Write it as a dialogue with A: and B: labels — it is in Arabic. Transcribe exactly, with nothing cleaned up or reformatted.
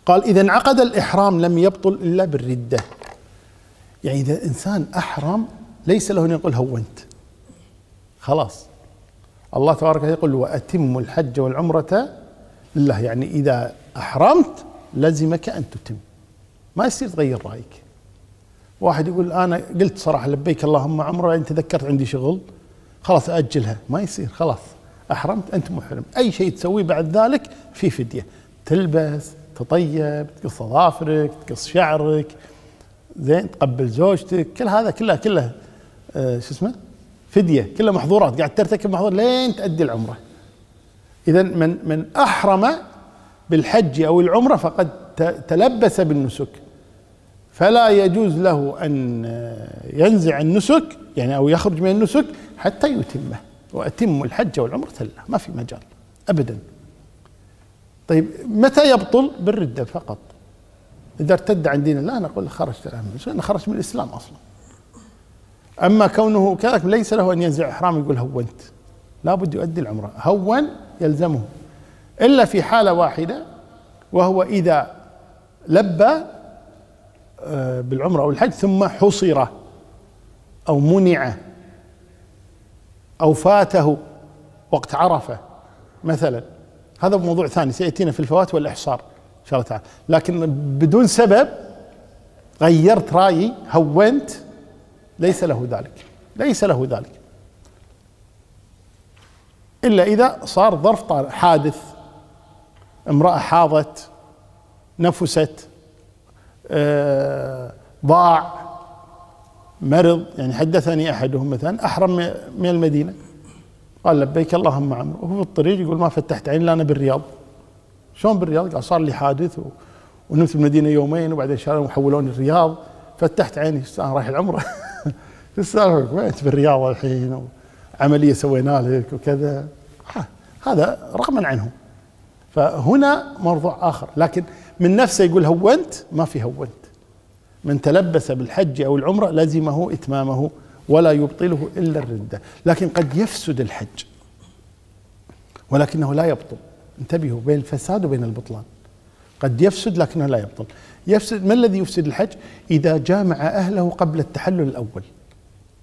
A: قال إذا انعقد الإحرام لم يبطل إلا بالردة. يعني إذا إنسان أحرم ليس له أن يقول هونت، خلاص. الله تبارك وتعالى يقول وأتم الحج والعمرة لله، يعني إذا أحرمت لزمك أن تتم، ما يصير تغير رأيك. واحد يقول أنا قلت صراحة لبيك اللهم عمرة، أنت تذكرت عندي شغل خلاص أجلها، ما يصير، خلاص أحرمت أنت محرم. أي شيء تسويه بعد ذلك في فدية، تلبس، تطيب، تقص أظافرك، تقص شعرك، زين، تقبل زوجتك، كل هذا كله كله آه شو اسمه فدية، كله محظورات، قاعد ترتكب محظور لين تأدي العمرة. إذا من من أحرم بالحج أو العمرة فقد تلبس بالنسك، فلا يجوز له أن ينزع النسك يعني أو يخرج من النسك حتى يتمه. وأتم الحج والعمرة لله، ما في مجال أبدا. طيب متى يبطل؟ بالردة فقط. إذا ارتد عن دين الله نقول خرجت أنا خرجت من الإسلام أصلا. أما كونه كذلك ليس له أن ينزع إحرام يقول هونت، لا بد يؤدي العمرة، هون يلزمه إلا في حالة واحدة، وهو إذا لبى بالعمرة أو الحج ثم حصر أو منع أو فاته وقت عرفة مثلا، هذا موضوع ثاني سيأتينا في الفوات والإحصار إن شاء الله تعالى. لكن بدون سبب غيرت رأيي هونت ليس له ذلك، ليس له ذلك إلا إذا صار ظرف حادث، امرأة حاضت، نفست، آه، ضاع، مرض. يعني حدثني أحدهم مثلا أحرم من المدينة قال لبيك اللهم عمرو، وهو في الطريق يقول ما فتحت عين إلا أنا بالرياض. شلون بالرياض؟ قال صار لي حادث ونمت في المدينة يومين وبعدين شالوا وحولوني الرياض، فتحت عيني أنا رايح العمرة. شو السالفة؟ وين أنت بالرياض الحين؟ عملية سوينا لك وكذا. هذا رغما عنه. فهنا موضوع آخر، لكن من نفسه يقول هونت، ما في هونت. من تلبس بالحج أو العمرة لزمه إتمامه ولا يبطله إلا الردة. لكن قد يفسد الحج ولكنه لا يبطل. انتبهوا بين الفساد وبين البطلان. قد يفسد لكنه لا يبطل. يفسد، ما الذي يفسد الحج؟ إذا جامع أهله قبل التحلل الأول.